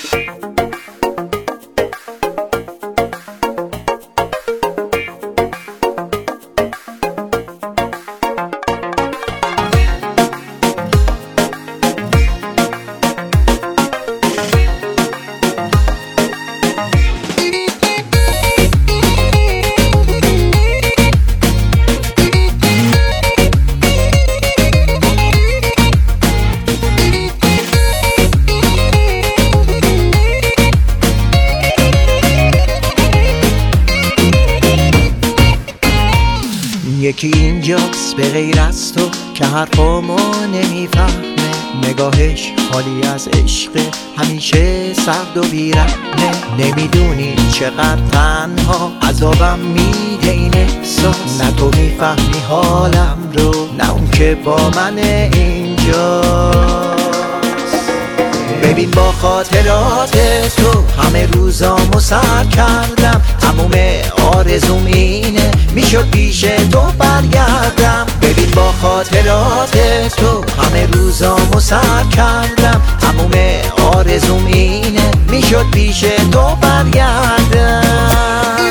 یکی اینجاست به غیر از تو که حرفامو نمیفهمه، نگاهش خالی از عشق، همیشه سرد و بیرحمه. نمیدونی چقدر تنها عذابم میده این احساس، نه تو میفهمی حالم رو، نه اون که با من اینجاست. ببین با خاطرات تو همه روزامو سر کردم، تموم آرزوم اینه میشد پیش تو برگردم. ببین با خاطرات تو همه روزامو سر کردم، تموم آرزوم اینه میشد پیش تو برگردم.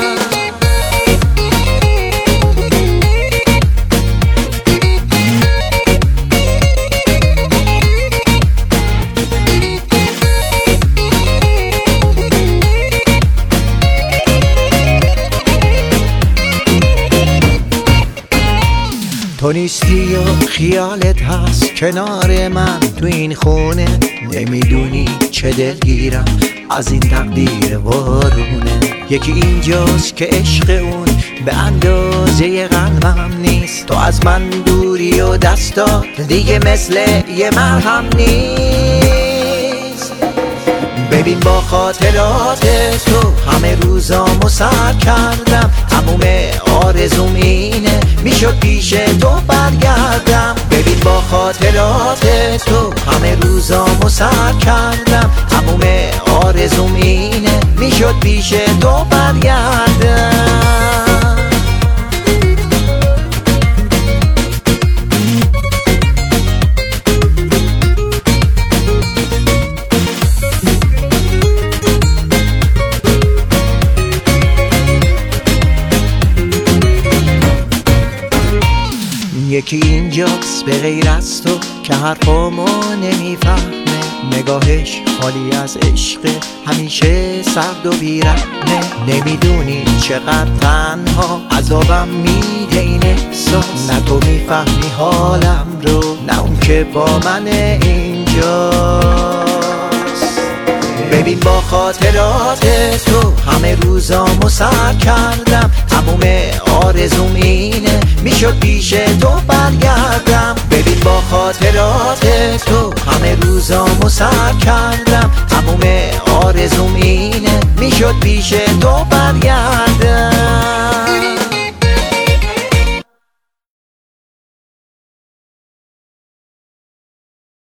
تو نیستی و خیالت هست کنار من تو این خونه، نمیدونی چه دلگیرم از این تقدیر وارونه. یکی اینجاست که عشق اون به اندازه قلبم نیست، تو از من دوری و دستات دیگه مثل یه مرهم نیست. ببین با خاطرات تو همه روزامو سر کردم، تموم آرزوم اینه میشد پیش تو برگردم. ببین با خاطرات تو همه روزامو سر کردم، تموم آرزوم اینه میشد پیش تو برگردم. یکی اینجاست به غیر از تو که حرفامو نمیفهمه، نگاهش خالی از عشق، همیشه سرد و بیرحمه. نمیدونی چقدر تنها عذابم میده این احساس، نه تو میفهمی حالم رو، نه اون که با من اینجاست. ببین با خاطرات تو همه روزامو سر کردم، تموم آرزوم اینه میشد پیش تو برگردم. ببین با خاطرات تو همه روزامو سر کردم، تموم آرزوم اینه میشد پیش تو برگردم.